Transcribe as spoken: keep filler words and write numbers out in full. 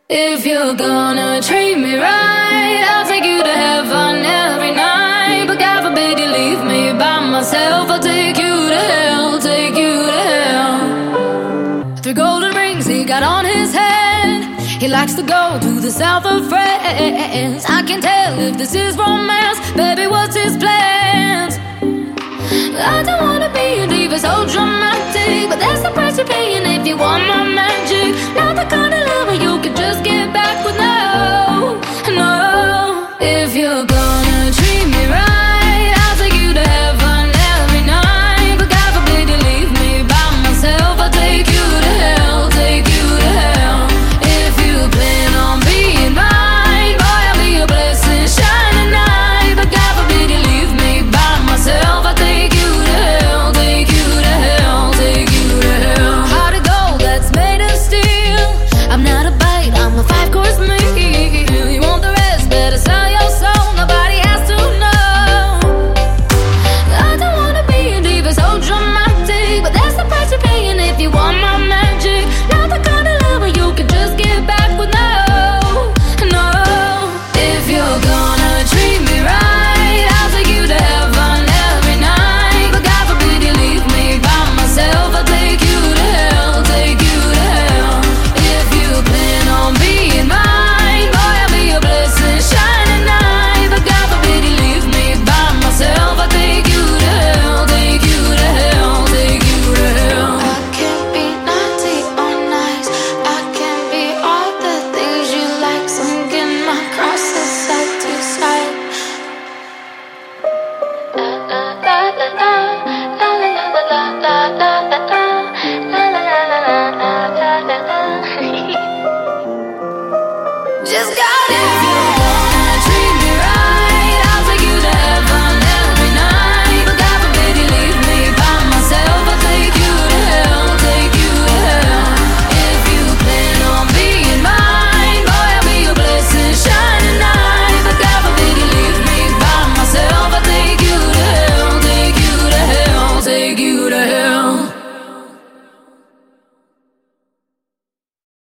If you're gonna treat me right, I'll take you to heaven every night. But God forbid you leave me by myself, I'll take you to hell, take you to hell. Three golden rings he got on his head. He likes to go to the south of France. I can tell if this is romance, baby, what's his plans? I don't wanna be a diva so dramatic, but that's the price you're paying if you want my magic. Not the kind of